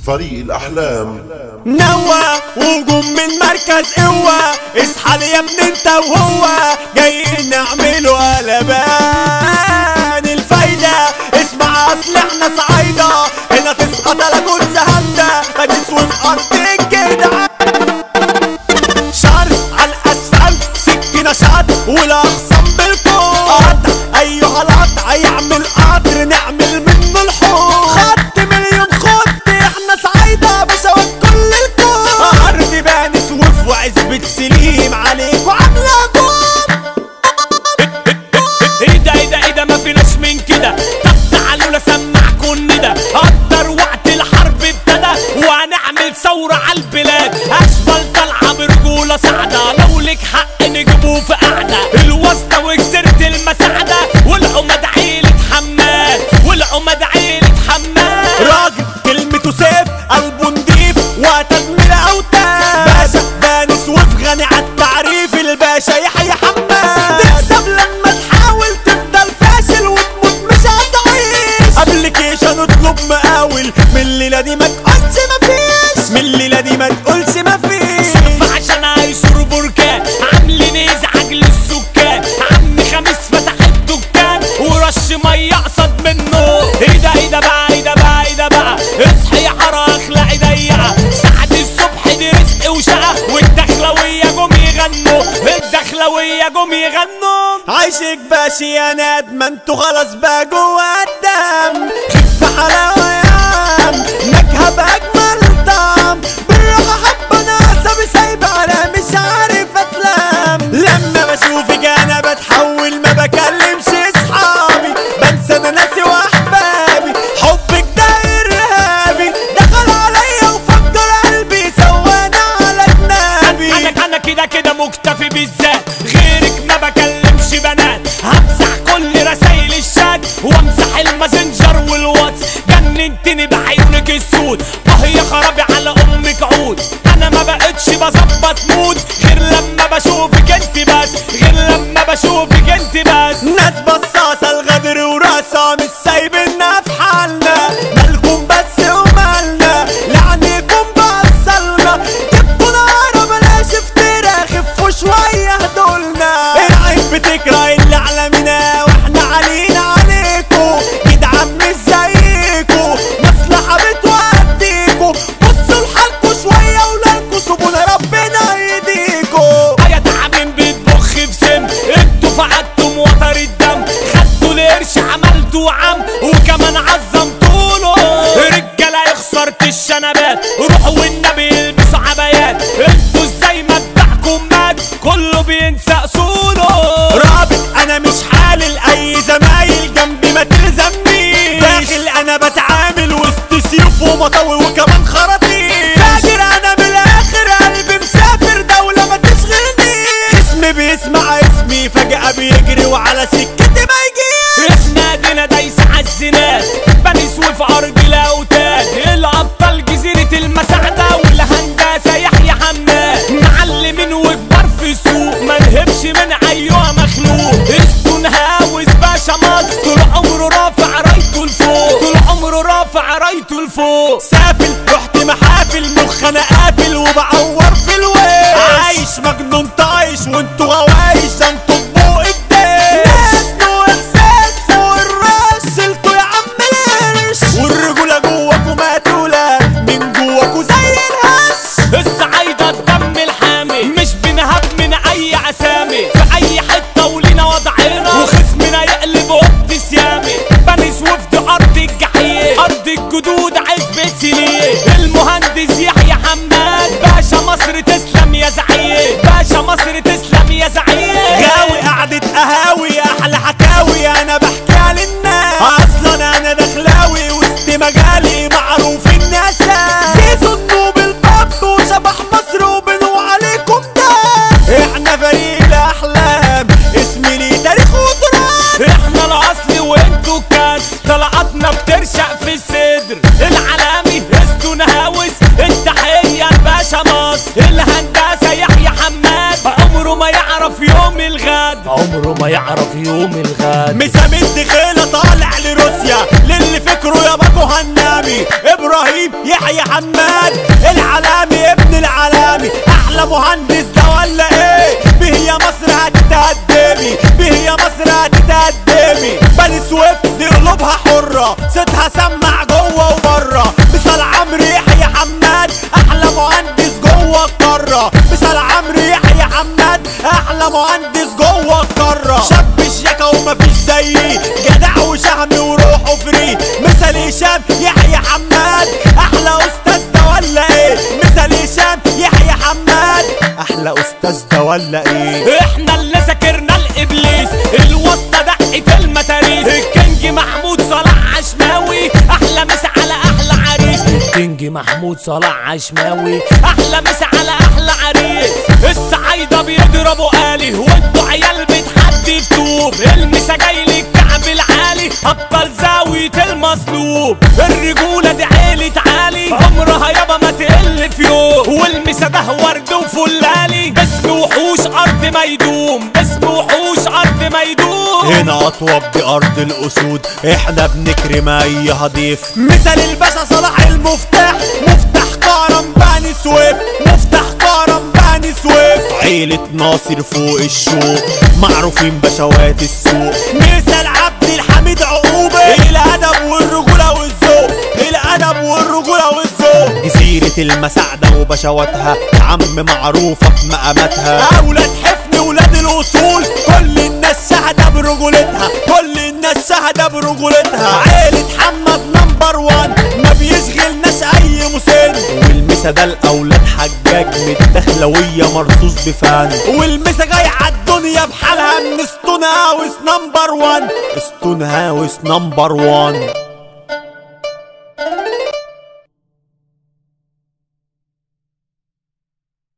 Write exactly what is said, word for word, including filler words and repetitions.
فريق الأحلام نوى وجوم من مركز قوة، اصحى لي يا ابني انت وهو، جايين نعملوا قلبان الفايدة. اسمع اصل احنا صعايدة، هنا تسقط على كل هندة، بديس وفي ارضك كده شعر على الاسفلت، سكينة شعر والاخصام بالكون قطع. ايها القطع يعمل قطر نعمل منه الحوض، خط مليون خط احنا صعايدة بسواد كل الكون. ارض باني سوف وعزبة سليم عليك وعاملة جوم. ايه ده ايه ده ايه ده مفيناش من كده، طب تعالوا لسمعكوا الندى. قدر وقت الحرب ابتدى وهنعمل ثورة عالبلاد، اشبال طالعة برجولة سعدة، لو ليك حق نجيبوه في قعدة. الواسطة وكسرت المساعدة والعماد عيلة حماد، والعماد عيلة حماد. راجل كلمته سيف قلبه نضيف وتدمير اوتاد، باشا باني سويف غني عالتعريف، الباشا يحيى حماد. تكسب لما تحاول تفضل فاشل وتموت مش هتعيش. ابليكيشن اطلب مقاول، من الليلة دي ما تقولش مفيش، من الليلة دي ما تقولش مفيش. سقف عشان هيصور بركان، عاملين ازعاج للسكان. عم خميس فتح الدكان ورش ميه اقصد منه. ايه ده ايه ده بقى ايه ده بقى ايه ده بقى، اصحي يا حرا اخلعي ضيقه. ساعة الصبح دي رزق وشقه، والدخلويه جم يغنوا، الدخلويه جم يغنوا. عايشك باشي يا ناد، ما انتوا خلاص بقى جوا الدم. خف حلاوة يا عم نكهة بأجمل طعم، بالراحة حبة انا عصبي سايبة على مش عارف اتلام. لما بشوفك انا بتحول ما بكلمش اصحابي، بنسى انا ناسي واحبابي. حبك ده ارهابي دخل عليا وفجر قلبي، سوانا على جنابي. انا انا كده كده مكتفي بالذات، غيرك ما بكلمش بنات. همسح كل رسايل الشات وامسح الماسنجر والواتس، جننتني بعيونك السود. اه يا خرابي على امك عود، انا ما بقتش بظبط مود غير لما بشوفك انت بس، غير لما بشوفك انت بس. ناس بصاصة الغدر وراسها مش سايبنا في حالنا، مالكم بس ومالنا لعنيكم بصلنا. جبتوا نار بلاش افترا، خفوا شوية هدولنا. العين بتكره اللي على منا واحنا علينا عليكو، جدعان مش زيكو مصلحة بتوديكو. بصوا لحالكوا شوية ولالكوا سيبونا ربنا يهديكو. يا تعبين بتبخ بسم، انتوا فقدتم وتر الدم. خدتوا القرش عملتوا عم وكمان عظمتوا له. رجاله خسرت الشنبات، روحوا والنبي البسوا عبايات. انتوا ازاي مبدعكم مات، كله بينسى اصوله. رابط انا مش حالل اي زمايل جنبي ما تلزمنيش، داخل انا بتعامل وسط سيوف ومطوي وكمان خراطيش. فاجر انا بالاخر قلبي مسافر دولة ما تشغلنيش، اسمي بيسمع اسمي فجأة بيجري وعلى سكتي ما يجيش. احنا دينا دايسة عالزنات، بني سويف ارض الاوتاد. الابطال جزيرة المساعدة والهندسة يحيى حماد، معلمين وكبار في السوق ما نهبش من ايها مخلوق. اسمه نهاوس باشا مصر، طول عمره رافع رايته لفوق، طول عمره رافع رايته لفوق. سافل رحت محافل مخ انا قافل وبعور في الويل، عايش مجنون طايش وانتوا غوايش، ده انتوا بوق الدين. ناس نو احساس فوق الراس، شلتوا يا عم القرش، والرجولة جواكوا مقتولة من جواكوا زي الهش. الصعايدة الدم الحامي، مش بنهب من اي اسامي، في اي حتة ولينا وضعنا وخصمنا يقلب قط سيامي. بني سويف دي ارض الجحيم، ارض الجدود عزبة سليم. المهندس يحيى حماد، باشا مصر تسلم يا زعيم، باشا مصر تسلم يا زعيم. غاوي قعدة قهاوي احلى حكاوي انا بحكيها للناس، اصلا انا دخلاوي وسط مجالي معروف الناس. زيزو النوب الباب وشبح مصر وبنو عليكم ده، احنا فريق الاحلام اسمي لي تاريخ وتراث. احنا الاصل وانتوا الكاس، طلعتنا بترشق في الصدر. العالمي اسمه نهاوس، التحية لباشا مصر. الهندسة يحيى حماد، عمره ما يعرف يوم الغد، عمره ما يعرف يوم الغد. مسامد خيلة طالع لروسيا، للي فكره يا باكو هنامي ابراهيم يحيى حماد العلامي ابن العلامي، احلى مهندس ده ولا ايه؟ به يا مصر هتتقدمي، به يا مصر هتتقدمي. بني سويف دي قلوبها حرة، صوتها سمع جوه وبره. مثال عمرو يحيى حماد احلى مهندس جوه القارة، مثال عمرو يحيى حماد احلى مهندس جوه القارة. شاب شياكة ومفيش زيه، جدع وشهم وروحه فري. مثال هشام يحيى حماد احلى استاذ ده ولا ايه؟ مثال هشام يحيى حماد احلى استاذ ده ولا ايه؟ احنا اللي ذاكرنا الابليس، الواسطة دقة المتاريس. الكينج محمود صلاح عشماوي احلى مسا على احلى عريس. الكينج محمود صلاح عشماوي احلى مسا على احلى عريس. الصعايدة بيضربوا آلي وانتوا عيال بتحدي فتوب. المسا جاي للكعب العالي، ابطال زاوية المصلوب. الرجولة دي عيلة عالي، عمرها يابا ما تقل في يوم. والمسا ده ورد وفلالي، باسم وحوش ارض ما يدوم، باسم وحوش ارض ما يدوم. هنا اطوب دي ارض الاسود، احنا بنكرم اي هضيف. مثل الباشا صلاح المفتاح، مفتاح كرم بني سويف، مفتاح كرم بني سويف. عيلة ناصر فوق الشوق، معروفين بشوات السوق. مثل عبد الحميد عقوبة، الادب والرجولة والذوق، الادب والرجولة والذوق. جزيرة المساعدة وبشواتها، عم معروفة بمقاماتها. اولاد حفن ولاد الاصول، كل الناس شهدة برجولتها، كل الناس شهدة برجولتها. عيلة حمد نمبر وان، ما بيشغلناش اي مسن. والمسا ده الاولاد حجاج من الدخلوية مرصوص بفن. والمسا جاي عالدنيا بحالها من ستون هاوس نمبر وان، ستون هاوس نمبر وان.